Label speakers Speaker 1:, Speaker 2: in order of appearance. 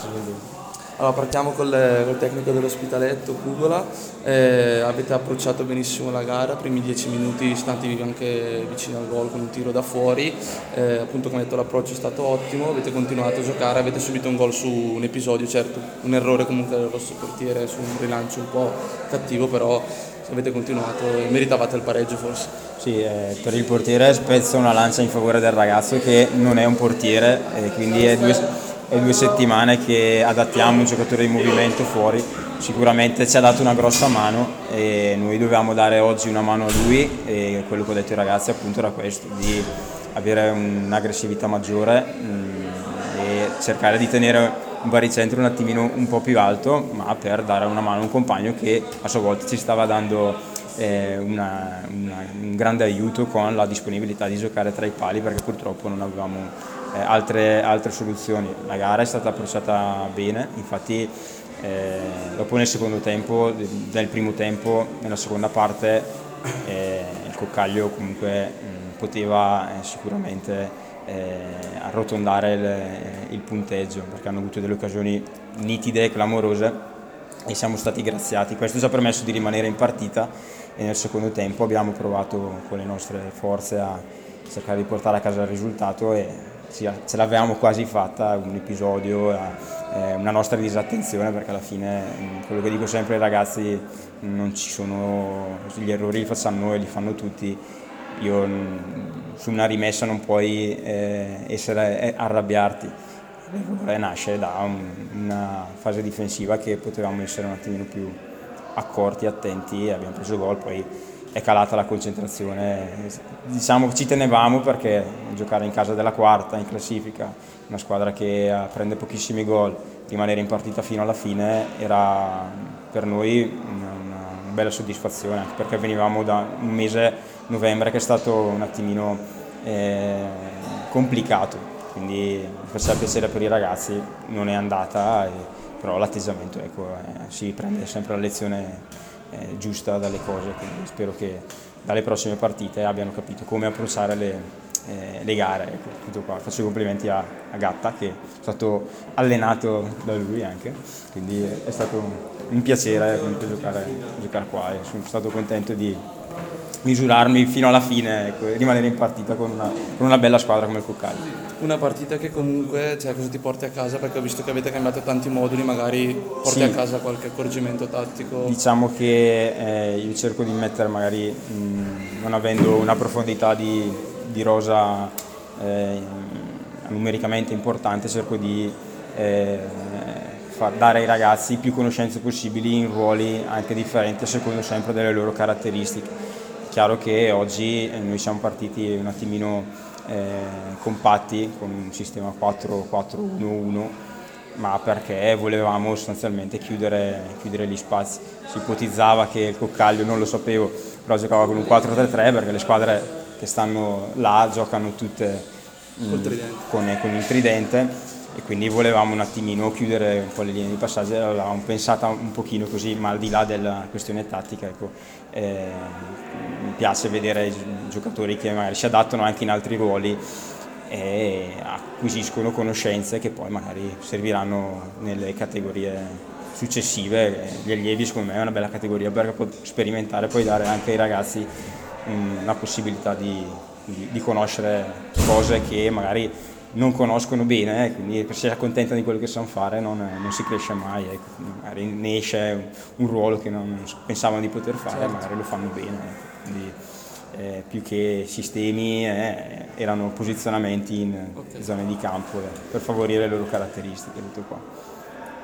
Speaker 1: Allora, partiamo col tecnico dell'Ospitaletto, Cugola. Avete approcciato benissimo la gara, primi 10 minuti stati anche vicino al gol con un tiro da fuori. Appunto, come detto, l'approccio è stato ottimo, avete continuato a giocare, avete subito un gol su un episodio, certo, un errore comunque del vostro portiere su un rilancio un po' cattivo, però avete continuato e meritavate il pareggio forse.
Speaker 2: Sì, per il portiere spezzo una lancia in favore del ragazzo che non è un portiere, e quindi è 2 settimane che adattiamo un giocatore in movimento fuori. Sicuramente ci ha dato una grossa mano e noi dovevamo dare oggi una mano a lui, e quello che ho detto ai ragazzi appunto era questo, di avere un'aggressività maggiore e cercare di tenere un baricentro un attimino un po' più alto, ma per dare una mano a un compagno che a sua volta ci stava dando un grande aiuto con la disponibilità di giocare tra i pali, perché purtroppo non avevamo altre soluzioni. La gara è stata approcciata bene, infatti dopo nel secondo tempo, nel primo tempo, nella seconda parte il Coccaglio comunque poteva sicuramente arrotondare il punteggio, perché hanno avuto delle occasioni nitide e clamorose e siamo stati graziati. Questo ci ha permesso di rimanere in partita e nel secondo tempo abbiamo provato con le nostre forze a cercare di portare a casa il risultato e ce l'avevamo quasi fatta, un episodio, una nostra disattenzione, perché alla fine quello che dico sempre ai ragazzi, non ci sono, gli errori li facciamo noi, li fanno tutti. Io su una rimessa non puoi arrabbiarti, l'errore nasce da una fase difensiva che potevamo essere un attimino più accorti, attenti, e abbiamo preso gol, poi è calata la concentrazione. Diciamo che ci tenevamo, perché giocare in casa della quarta in classifica, una squadra che prende pochissimi gol, rimanere in partita fino alla fine era per noi una bella soddisfazione, anche perché venivamo da un mese, novembre, che è stato un attimino complicato, quindi mi faceva piacere per i ragazzi, non è andata, però l'atteggiamento, ecco, si prende sempre la lezione giusta dalle cose, quindi spero che dalle prossime partite abbiano capito come approcciare le gare, ecco, tutto qua. Faccio i complimenti a Gatta, che è stato allenato da lui anche, quindi è stato un piacere comunque giocare qua e sono stato contento di misurarmi fino alla fine, ecco, e rimanere in partita con una bella squadra come il Coccaglio.
Speaker 1: Una partita che comunque, cioè, cosa ti porti a casa? Perché ho visto che avete cambiato tanti moduli, magari porti
Speaker 2: Sì,
Speaker 1: a casa qualche accorgimento tattico.
Speaker 2: diciamo che io cerco di mettere, magari non avendo una profondità di rosa numericamente importante, cerco di far dare ai ragazzi più conoscenze possibili in ruoli anche differenti a seconda sempre delle loro caratteristiche. È chiaro che oggi noi siamo partiti un attimino compatti con un sistema 4-4-1-1, ma perché volevamo sostanzialmente chiudere gli spazi. Si ipotizzava che il Coccaglio, non lo sapevo, però giocava con un 4-3-3, perché le squadre che stanno là giocano tutte con il tridente, e quindi volevamo un attimino chiudere un po' le linee di passaggio. L'avevamo pensata un pochino così, ma al di là della questione tattica, ecco, mi piace vedere i giocatori che magari si adattano anche in altri ruoli e acquisiscono conoscenze che poi magari serviranno nelle categorie successive. Gli allievi, secondo me, è una bella categoria per sperimentare, poi dare anche ai ragazzi una possibilità di conoscere cose che magari non conoscono bene, quindi se si accontentano di quello che sanno fare non si cresce mai, ecco. Magari ne esce un ruolo che non pensavano di poter fare, certo. Magari lo fanno bene, ecco. Quindi più che sistemi erano posizionamenti in zone di campo per favorire le loro caratteristiche, tutto qua.